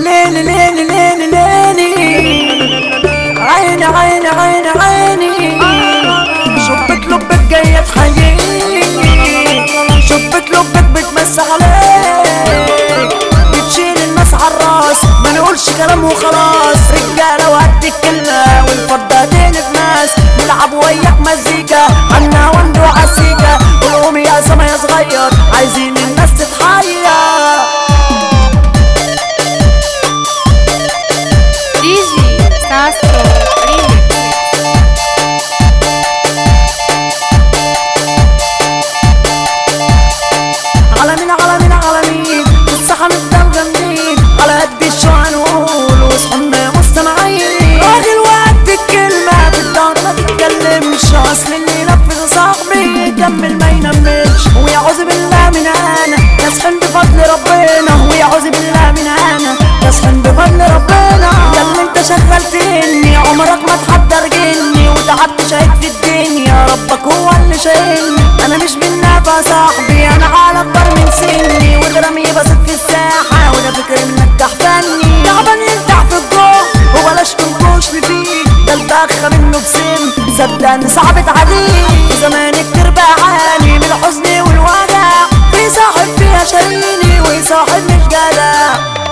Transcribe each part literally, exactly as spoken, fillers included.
ليلي ليلي ليلي ليلي عيني عيني عيني عيني شبك لبك جاية تحييني شبك لبك بتمس عليك بتشيل الناس عالراس ما نقولش كلام وخلاص رجالة وقد الكلمة والفضة تقلب ناس نلعب وياك مزيكا عنا وندو عالسيكا قولهم يا سما يا صغير عايزين الناس تتحير على مين على مين على مين لسه هنفضل جامدين على قد الشو هنقول وصحنا مستمعين راجل وقد الكلمة في الدار ما تتكلمش اصل اللي ينفذ صاحبي يكمل ما ينملش ويعوذ بالله من انا يسخن بفضل ربنا ويعوذ بالله من انا يسخن بفضل ربنا يا اللي انت شغلتني عمرك ما تحضر جني وتعبت شهيد في الدنيا ربك هو اللي شايلني انا مش بالنافع صاحبي انا على اكبر من سني ودرامي بسيط في الساحه وده فكري منك تعباني تعبان يلدع في الجوع وبلاش تنكوش لي فيه ده البخه منه بسم صدقني صعبت عليه زمان كتير بعاني من الحزن والوجع في صاحب فيها شاريني وصاحب مش جدع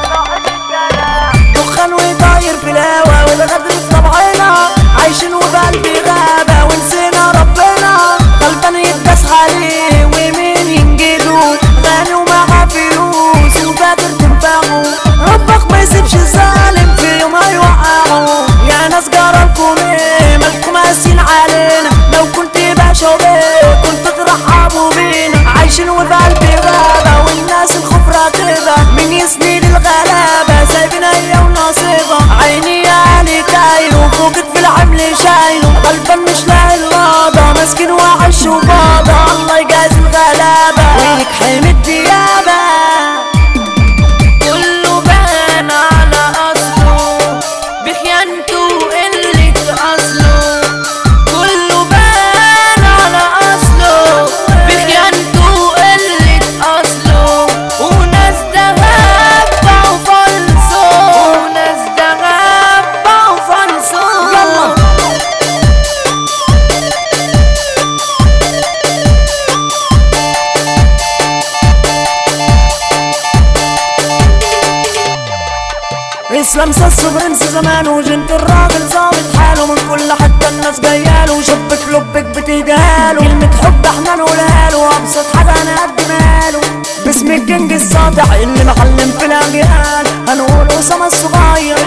دخان وطاير في الهوا والغدر في طبعنا عايشين وبقلبي غابه ونسينا ربنا غلطان يتداس عليه ومين ينجده غني ومعاه فلوس وفاكر تنفعه ربك ما يسيبش الظالم في يوم هيوقعه يا ناس جرالكم ايه مالكم قاسيين علينا لو كنت باشا وبيه كنت ترحبوا بينا عايشين وبقلبي غابه والناس الخوف راكبه من يسند الغلابه سايبنا هي ونصيبها عيني يا علي تايله فوقت في العمل شايله غلبان مش لاقي الوضع مسكين وعش وباضع الله يجازي الغلابه وينك حلم الديابه كله بان على اصله بخيانته وقلة اصله كله بان على اصله بخيانته وقلة اصله وناس دغابة وفلصه وناس دغابة وفلصه يلا اسلام ساسو برنس زمان وجنت الراجل ظابط حاله من كل حتى الناس جاياله شبك لبك بتيجاله كلمة حب احنا نقولها له ابسط حاجة هنقدمها له باسم الكينج الساطع اللي معلم في الاجيال هنقول اسامة الصغير